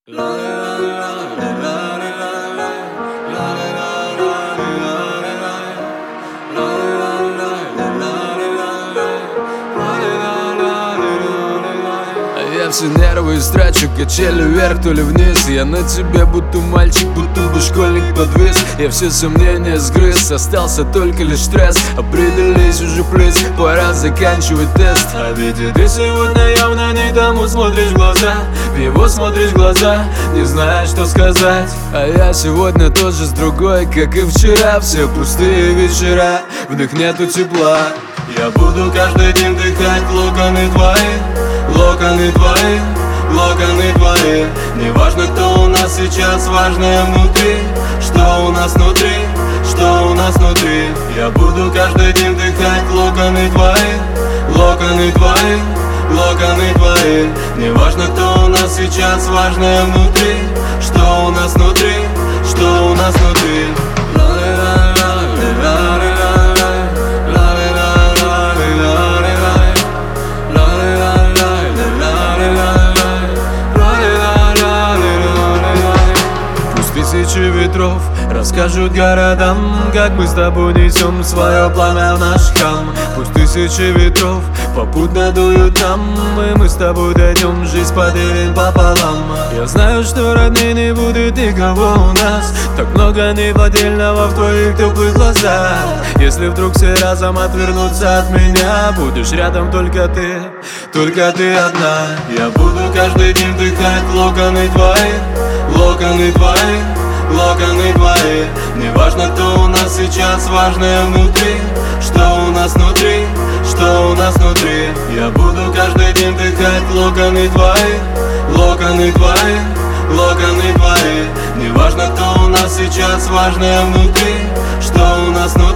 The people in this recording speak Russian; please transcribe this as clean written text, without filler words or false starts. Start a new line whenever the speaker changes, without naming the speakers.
Я все нервы истрачу, качели вверх, то ли вниз. Я на тебе будто мальчик, будто бы школьник подвис. Я все сомнения сгрыз, остался только лишь стресс. Определись уже, плиз, пора заканчивать тест. А ведь и ты сегодня явно не тому смотришь в глаза. В его смотришь в глаза, не знаешь, что сказать. А я сегодня тоже с другой, как и вчера. Все пустые вечера, в них нету тепла. Я буду каждый день дыхать локоны твои, локоны твои, локоны твои. Неважно, кто у нас сейчас, важное внутри. Что у нас внутри, что у нас внутри. Я буду каждый день дыхать локоны твои, локоны твои, локоны твои. Неважно, кто у нас сейчас, важное внутри. Что у нас внутри, что у нас внутри. Тысячи ветров расскажут городам, как мы с тобой несем свое пламя в наш храм. Пусть тысячи ветров попутно дуют нам, и мы с тобой дойдем, жизнь поделим пополам. Я знаю, что родней не будет никого у нас, так много неподдельного в твоих теплых глазах. Если вдруг все разом отвернутся от меня, будешь рядом только ты одна. Я буду каждый день вдыхать локоны твои, локоны твои, локоны твои. Неважно, кто у нас сейчас, важное внутри. Что у нас внутри, что у нас внутри. Я буду каждый день вдыхать локоны твои, локоны твои, локоны твои. Неважно, кто у нас сейчас, важное внутри. Что у нас внутри.